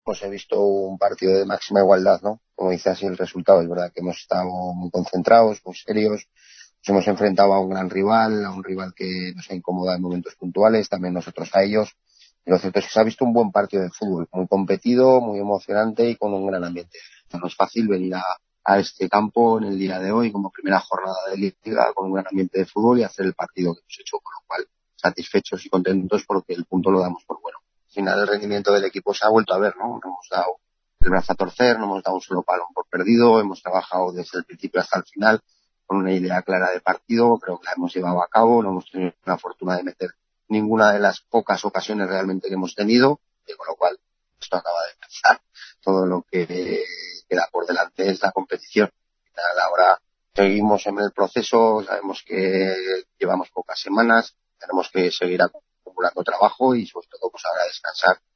Pues he visto un partido de máxima igualdad, ¿no? Como dice así el resultado, es verdad que hemos estado muy concentrados, muy serios, nos hemos enfrentado a un gran rival, a un rival que nos ha incomodado en momentos puntuales, también nosotros a ellos. Y lo cierto es que se ha visto un buen partido de fútbol, muy competido, muy emocionante y con un gran ambiente. No es fácil venir a este campo en el día de hoy como primera jornada de liga con un gran ambiente de fútbol y hacer el partido que hemos hecho, con lo cual satisfechos y contentos porque el punto lo damos por bueno. Al final el rendimiento del equipo se ha vuelto a ver, ¿no? No hemos dado el brazo a torcer, no hemos dado un solo balón por perdido, hemos trabajado desde el principio hasta el final con una idea clara de partido, creo que la hemos llevado a cabo, no hemos tenido la fortuna de meter ninguna de las pocas ocasiones realmente que hemos tenido, y con lo cual esto acaba de empezar. Todo lo que queda por delante es la competición. Ahora seguimos en el proceso, sabemos que llevamos pocas semanas, tenemos que seguir acumulando trabajo y sobre todo pues ahora descansar